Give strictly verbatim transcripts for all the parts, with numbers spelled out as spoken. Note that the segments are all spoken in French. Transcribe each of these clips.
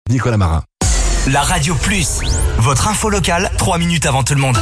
Nicolas Marin. La Radio Plus, votre info locale, trois minutes avant tout le monde.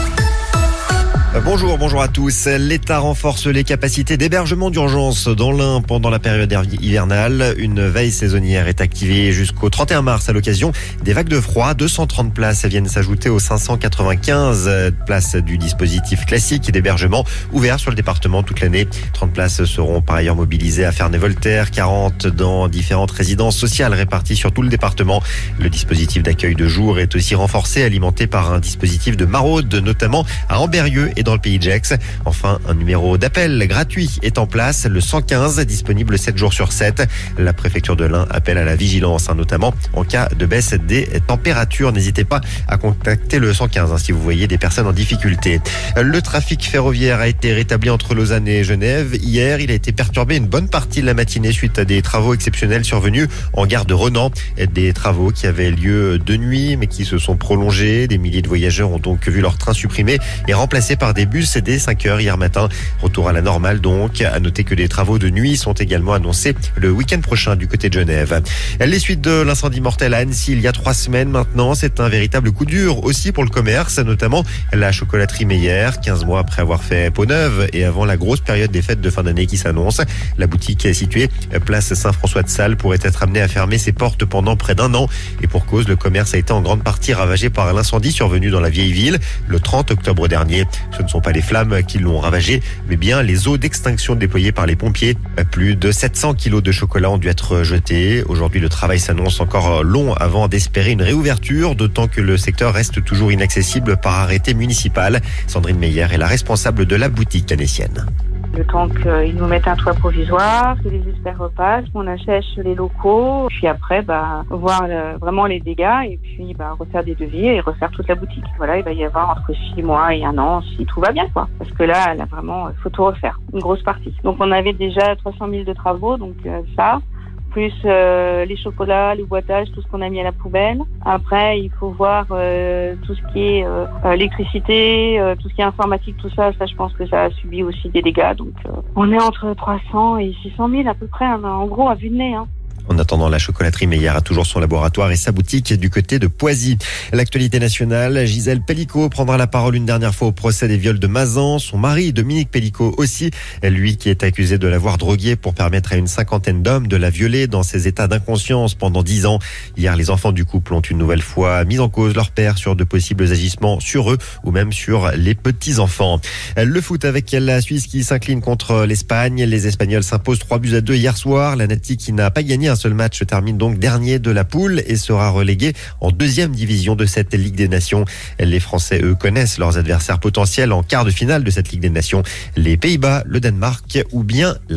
Bonjour, bonjour à tous. L'État renforce les capacités d'hébergement d'urgence dans l'Ain pendant la période hivernale. Une veille saisonnière est activée jusqu'au trente et un mars à l'occasion des vagues de froid. deux cent trente places viennent s'ajouter aux cinq cent quatre-vingt-quinze places du dispositif classique d'hébergement ouvert sur le département toute l'année. trente places seront par ailleurs mobilisées à Ferney-Voltaire, quarante dans différentes résidences sociales réparties sur tout le département. Le dispositif d'accueil de jour est aussi renforcé, alimenté par un dispositif de maraude, notamment à Ambérieu et dans le pays de Gex. Enfin, un numéro d'appel gratuit est en place, le cent quinze, disponible sept jours sur sept. La préfecture de l'Ain appelle à la vigilance, hein, notamment en cas de baisse des températures. N'hésitez pas à contacter le cent quinze hein, si vous voyez des personnes en difficulté. Le trafic ferroviaire a été rétabli entre Lausanne et Genève. Hier, il a été perturbé une bonne partie de la matinée suite à des travaux exceptionnels survenus en gare de Renan. Des travaux qui avaient lieu de nuit, mais qui se sont prolongés. Des milliers de voyageurs ont donc vu leur train supprimé et remplacé par des bus dès cinq heures hier matin. Retour à la normale donc. À noter que des travaux de nuit sont également annoncés le week-end prochain du côté de Genève. Les suites de l'incendie mortel à Annecy il y a trois semaines maintenant, c'est un véritable coup dur aussi pour le commerce, notamment la chocolaterie Meyer. quinze mois après avoir fait peau neuve et avant la grosse période des fêtes de fin d'année qui s'annonce, la boutique est située place Saint-François-de-Sales pourrait être amenée à fermer ses portes pendant près d'un an. Et pour cause, le commerce a été en grande partie ravagé par l'incendie survenu dans la vieille ville le trente octobre dernier. Ce ne sont pas les flammes qui l'ont ravagé, mais bien les eaux d'extinction déployées par les pompiers. Plus de sept cents kilos de chocolat ont dû être jetés. Aujourd'hui, le travail s'annonce encore long avant d'espérer une réouverture, d'autant que le secteur reste toujours inaccessible par arrêté municipal. Sandrine Meyer est la responsable de la boutique annécienne. Le temps qu'ils nous mettent un toit provisoire, que les experts repassent, qu'on achète les locaux, puis après, bah, voir le, vraiment les dégâts et puis bah, refaire des devis et refaire toute la boutique. Voilà, il va y avoir entre six mois et un an si tout va bien, quoi. Parce que là, là vraiment, il faut tout refaire, une grosse partie. Donc on avait déjà trois cent mille de travaux, donc euh, ça. Plus euh, les chocolats, le boitage, tout ce qu'on a mis à la poubelle. Après, il faut voir euh, tout ce qui est euh, électricité, euh, tout ce qui est informatique, tout ça. Ça, je pense que ça a subi aussi des dégâts. Donc, euh, on est entre trois cents et six cent mille à peu près, hein, en gros, à vue de nez. Hein. En attendant, la chocolaterie Meyer a toujours son laboratoire et sa boutique du côté de Poisy. L'actualité nationale, Gisèle Pellicot prendra la parole une dernière fois au procès des viols de Mazan. Son mari, Dominique Pellicot aussi, lui qui est accusé de l'avoir drogué pour permettre à une cinquantaine d'hommes de la violer dans ses états d'inconscience pendant dix ans. Hier, les enfants du couple ont une nouvelle fois mis en cause leur père sur de possibles agissements sur eux ou même sur les petits-enfants. Le foot avec la Suisse qui s'incline contre l'Espagne. Les Espagnols s'imposent trois buts à deux hier soir. La Nati qui n'a pas gagné un seul match termine donc dernier de la poule et sera relégué en deuxième division de cette Ligue des Nations. Les Français, eux, connaissent leurs adversaires potentiels en quart de finale de cette Ligue des Nations. Les Pays-Bas, le Danemark ou bien